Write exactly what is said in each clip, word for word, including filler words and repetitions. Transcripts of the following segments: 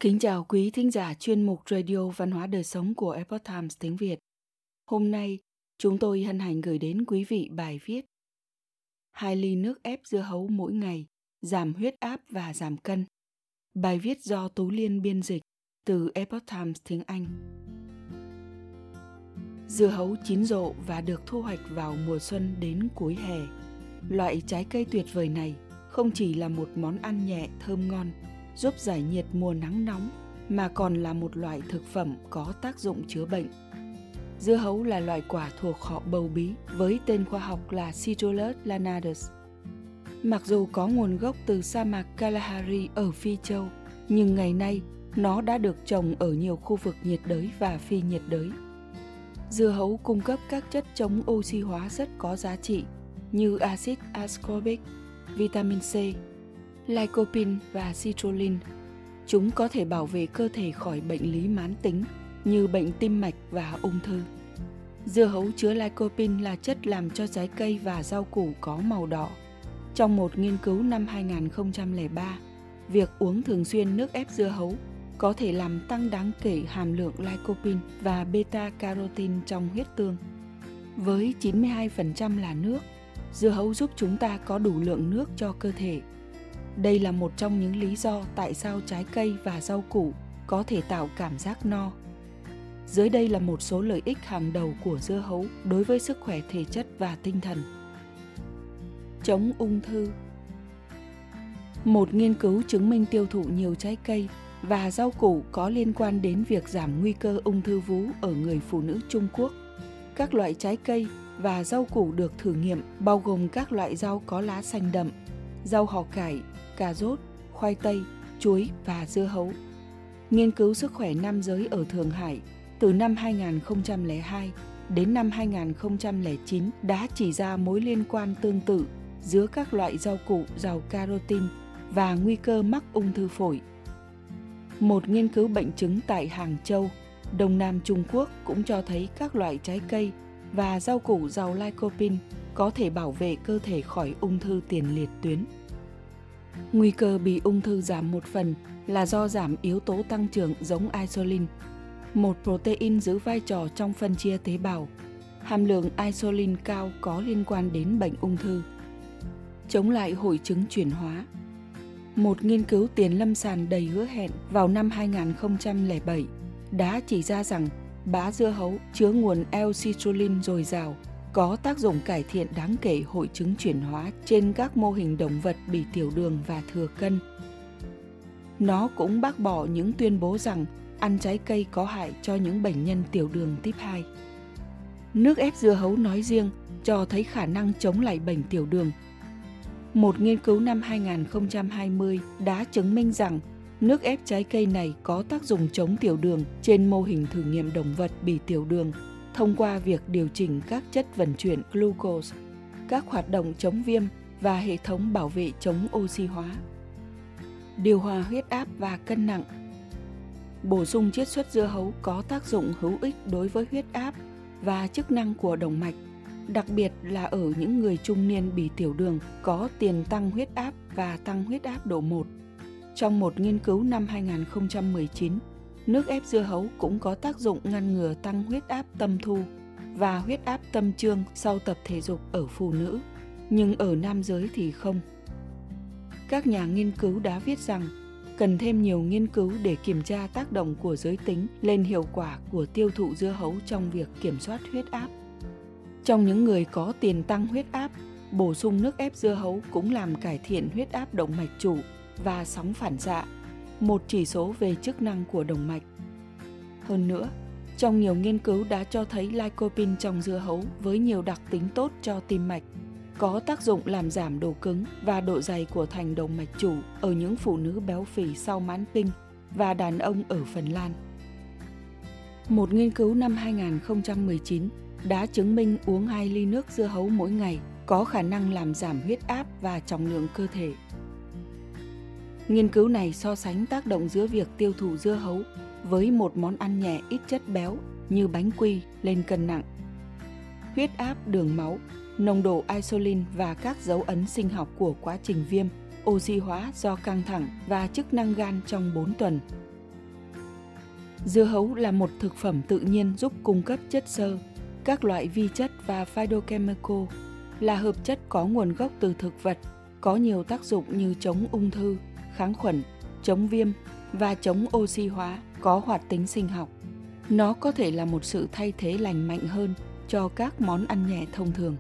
Kính chào quý thính giả chuyên mục Radio Văn hóa Đời Sống của Epoch Times tiếng Việt. Hôm nay, chúng tôi hân hạnh gửi đến quý vị bài viết Hai ly nước ép dưa hấu mỗi ngày, giảm huyết áp và giảm cân. Bài viết do Tú Liên biên dịch từ Epoch Times tiếng Anh. Dưa hấu chín rộ và được thu hoạch vào mùa xuân đến cuối hè. Loại trái cây tuyệt vời này không chỉ là một món ăn nhẹ thơm ngon, giúp giải nhiệt mùa nắng nóng, mà còn là một loại thực phẩm có tác dụng chữa bệnh. Dưa hấu là loại quả thuộc họ bầu bí với tên khoa học là Citrus lanadus. Mặc dù có nguồn gốc từ sa mạc Kalahari ở Phi Châu, nhưng ngày nay nó đã được trồng ở nhiều khu vực nhiệt đới và phi nhiệt đới. Dưa hấu cung cấp các chất chống oxy hóa rất có giá trị như axit ascorbic, vitamin C, lycopene và citrulline. Chúng có thể bảo vệ cơ thể khỏi bệnh lý mãn tính như bệnh tim mạch và ung thư. Dưa hấu chứa lycopene là chất làm cho trái cây và rau củ có màu đỏ. Trong một nghiên cứu năm hai không không ba, việc uống thường xuyên nước ép dưa hấu có thể làm tăng đáng kể hàm lượng lycopene và beta-carotene trong huyết tương. Với chín mươi hai phần trăm là nước, dưa hấu giúp chúng ta có đủ lượng nước cho cơ thể. Đây là một trong những lý do tại sao trái cây và rau củ có thể tạo cảm giác no. Dưới đây là một số lợi ích hàng đầu của dưa hấu đối với sức khỏe thể chất và tinh thần. Chống ung thư. Một nghiên cứu chứng minh tiêu thụ nhiều trái cây và rau củ có liên quan đến việc giảm nguy cơ ung thư vú ở người phụ nữ Trung Quốc. Các loại trái cây và rau củ được thử nghiệm bao gồm các loại rau có lá xanh đậm, rau họ cải, cà rốt, khoai tây, chuối và dưa hấu. Nghiên cứu sức khỏe nam giới ở Thượng Hải từ năm hai không không hai đến năm hai không không chín đã chỉ ra mối liên quan tương tự giữa các loại rau củ giàu carotin và nguy cơ mắc ung thư phổi. Một nghiên cứu bệnh chứng tại Hàng Châu, Đông Nam Trung Quốc cũng cho thấy các loại trái cây và rau củ giàu lycopene có thể bảo vệ cơ thể khỏi ung thư tiền liệt tuyến. Nguy cơ bị ung thư giảm một phần là do giảm yếu tố tăng trưởng giống insulin, một protein giữ vai trò trong phân chia tế bào. Hàm lượng insulin cao có liên quan đến bệnh ung thư. Chống lại hội chứng chuyển hóa. Một nghiên cứu tiền lâm sàng đầy hứa hẹn vào năm hai không không bảy đã chỉ ra rằng bã dưa hấu chứa nguồn L-citrulline dồi dào có tác dụng cải thiện đáng kể hội chứng chuyển hóa trên các mô hình động vật bị tiểu đường và thừa cân. Nó cũng bác bỏ những tuyên bố rằng ăn trái cây có hại cho những bệnh nhân tiểu đường type hai. Nước ép dưa hấu nói riêng cho thấy khả năng chống lại bệnh tiểu đường. Một nghiên cứu năm hai không hai không đã chứng minh rằng nước ép trái cây này có tác dụng chống tiểu đường trên mô hình thử nghiệm động vật bị tiểu đường thông qua việc điều chỉnh các chất vận chuyển glucose, các hoạt động chống viêm và hệ thống bảo vệ chống oxy hóa. Điều hòa huyết áp và cân nặng. Bổ sung chiết xuất dưa hấu có tác dụng hữu ích đối với huyết áp và chức năng của động mạch, đặc biệt là ở những người trung niên bị tiểu đường có tiền tăng huyết áp và tăng huyết áp độ một. Trong một nghiên cứu năm hai không một chín, nước ép dưa hấu cũng có tác dụng ngăn ngừa tăng huyết áp tâm thu và huyết áp tâm trương sau tập thể dục ở phụ nữ, nhưng ở nam giới thì không. Các nhà nghiên cứu đã viết rằng cần thêm nhiều nghiên cứu để kiểm tra tác động của giới tính lên hiệu quả của tiêu thụ dưa hấu trong việc kiểm soát huyết áp. Trong những người có tiền tăng huyết áp, bổ sung nước ép dưa hấu cũng làm cải thiện huyết áp động mạch chủ và sóng phản xạ, một chỉ số về chức năng của động mạch. Hơn nữa, trong nhiều nghiên cứu đã cho thấy lycopene trong dưa hấu với nhiều đặc tính tốt cho tim mạch, có tác dụng làm giảm độ cứng và độ dày của thành động mạch chủ ở những phụ nữ béo phì sau mãn kinh và đàn ông ở Phần Lan. Một nghiên cứu năm hai không một chín đã chứng minh uống hai ly nước dưa hấu mỗi ngày có khả năng làm giảm huyết áp và trọng lượng cơ thể. Nghiên cứu này so sánh tác động giữa việc tiêu thụ dưa hấu với một món ăn nhẹ ít chất béo như bánh quy lên cân nặng, huyết áp, đường máu, nồng độ insulin và các dấu ấn sinh học của quá trình viêm, oxy hóa do căng thẳng và chức năng gan trong bốn tuần. Dưa hấu là một thực phẩm tự nhiên giúp cung cấp chất xơ, các loại vi chất và phytochemical, là hợp chất có nguồn gốc từ thực vật, có nhiều tác dụng như chống ung thư, kháng khuẩn, chống viêm và chống oxy hóa, có hoạt tính sinh học. Nó có thể là một sự thay thế lành mạnh hơn cho các món ăn nhẹ thông thường.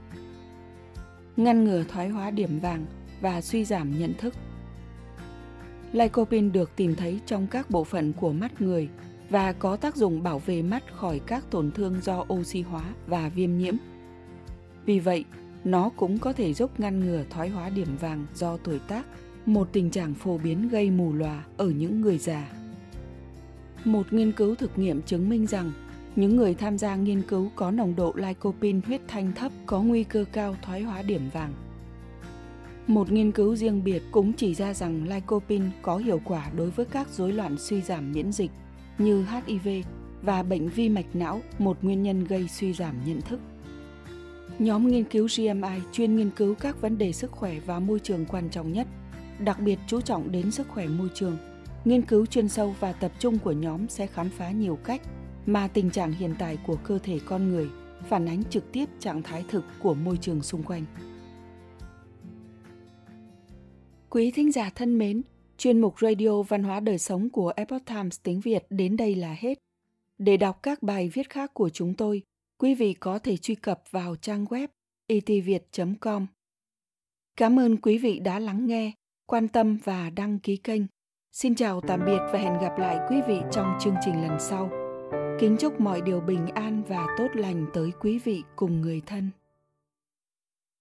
Ngăn ngừa thoái hóa điểm vàng và suy giảm nhận thức. Lycopene được tìm thấy trong các bộ phận của mắt người và có tác dụng bảo vệ mắt khỏi các tổn thương do oxy hóa và viêm nhiễm. Vì vậy, nó cũng có thể giúp ngăn ngừa thoái hóa điểm vàng do tuổi tác, một tình trạng phổ biến gây mù lòa ở những người già. Một nghiên cứu thực nghiệm chứng minh rằng những người tham gia nghiên cứu có nồng độ lycopene huyết thanh thấp có nguy cơ cao thoái hóa điểm vàng. Một nghiên cứu riêng biệt cũng chỉ ra rằng lycopene có hiệu quả đối với các rối loạn suy giảm miễn dịch như H I V và bệnh vi mạch não, một nguyên nhân gây suy giảm nhận thức. Nhóm nghiên cứu G M I chuyên nghiên cứu các vấn đề sức khỏe và môi trường quan trọng nhất, đặc biệt chú trọng đến sức khỏe môi trường. Nghiên cứu chuyên sâu và tập trung của nhóm sẽ khám phá nhiều cách mà tình trạng hiện tại của cơ thể con người phản ánh trực tiếp trạng thái thực của môi trường xung quanh. Quý thính giả thân mến, chuyên mục Radio Văn hóa Đời Sống của Epoch Times tiếng Việt đến đây là hết. Để đọc các bài viết khác của chúng tôi, quý vị có thể truy cập vào trang web e t viet chấm com. Cảm ơn quý vị đã lắng nghe, quan tâm và đăng ký kênh. Xin chào tạm biệt và hẹn gặp lại quý vị trong chương trình lần sau. Kính chúc mọi điều bình an và tốt lành tới quý vị cùng người thân.